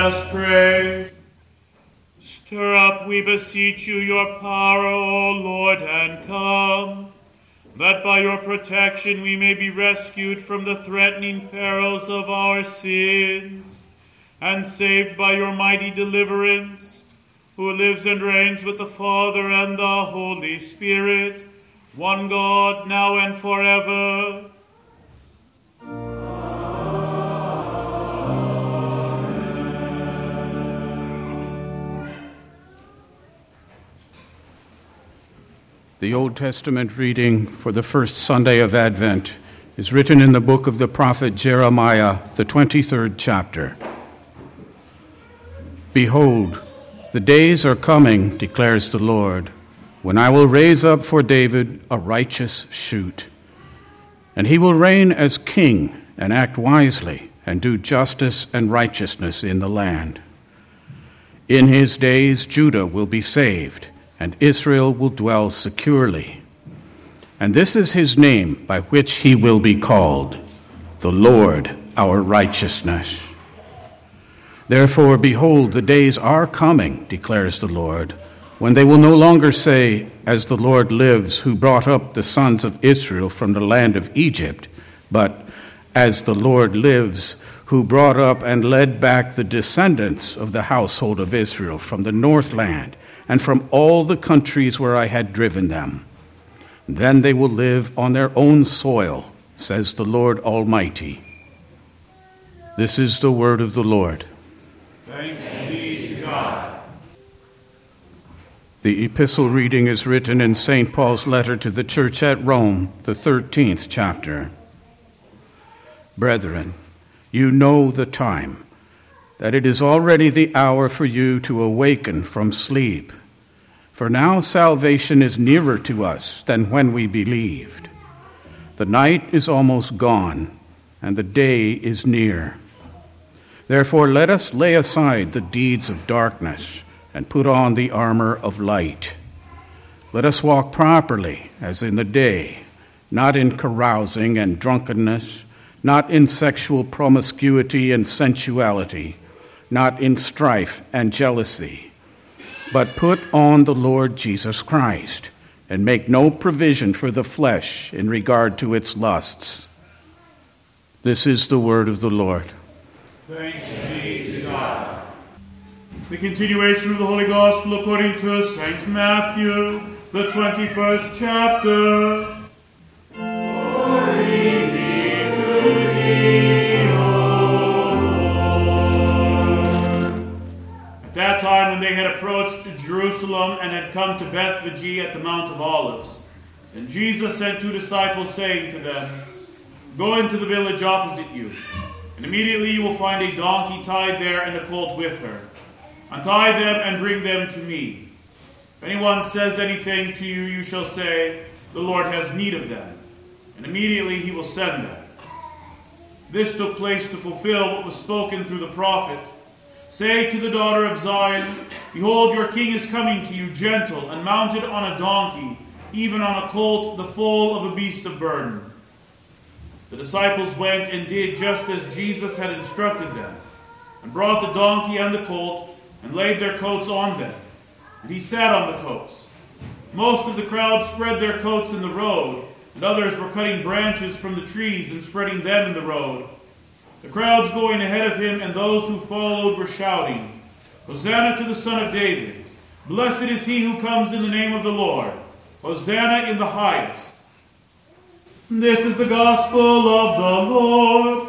us pray. Stir up, we beseech you, your power, O Lord, and come, that by your protection we may be rescued from the threatening perils of our sins, and saved by your mighty deliverance, who lives and reigns with the Father and the Holy Spirit, one God, now and forever. The Old Testament reading for the first Sunday of Advent is written in the book of the prophet Jeremiah, the 23rd chapter. Behold, the days are coming, declares the Lord, when I will raise up for David a righteous shoot. And he will reign as king and act wisely and do justice and righteousness in the land. In his days Judah will be saved, and Israel will dwell securely. And this is his name by which he will be called, the Lord our righteousness. Therefore, behold, the days are coming, declares the Lord, when they will no longer say, as the Lord lives, who brought up the sons of Israel from the land of Egypt, but as the Lord lives, who brought up and led back the descendants of the household of Israel from the northland, and from all the countries where I had driven them. Then they will live on their own soil, says the Lord Almighty. This is the word of the Lord. Thanks be to God. The epistle reading is written in St. Paul's letter to the church at Rome, the 13th chapter. Brethren, you know the time, that it is already the hour for you to awaken from sleep. For now salvation is nearer to us than when we believed. The night is almost gone, and the day is near. Therefore let us lay aside the deeds of darkness and put on the armor of light. Let us walk properly as in the day, not in carousing and drunkenness, not in sexual promiscuity and sensuality, not in strife and jealousy, but put on the Lord Jesus Christ, and make no provision for the flesh in regard to its lusts. This is the word of the Lord. Thanks be to God. The continuation of the Holy Gospel according to St. Matthew, the 21st chapter. Glory be to thee, O Lord. At that time, when they had approached Jerusalem and had come to Bethphage at the Mount of Olives, then Jesus sent 2 disciples, saying to them, Go into the village opposite you, and immediately you will find a donkey tied there and a colt with her. Untie them and bring them to me. If anyone says anything to you, you shall say, The Lord has need of them, and immediately he will send them. This took place to fulfill what was spoken through the prophet. Say to the daughter of Zion, Behold, your king is coming to you, gentle and mounted on a donkey, even on a colt, the foal of a beast of burden. The disciples went and did just as Jesus had instructed them, and brought the donkey and the colt, and laid their coats on them. And he sat on the coats. Most of the crowd spread their coats in the road, and others were cutting branches from the trees and spreading them in the road. The crowds going ahead of him and those who followed were shouting, Hosanna to the Son of David! Blessed is he who comes in the name of the Lord! Hosanna in the highest! This is the gospel of the Lord.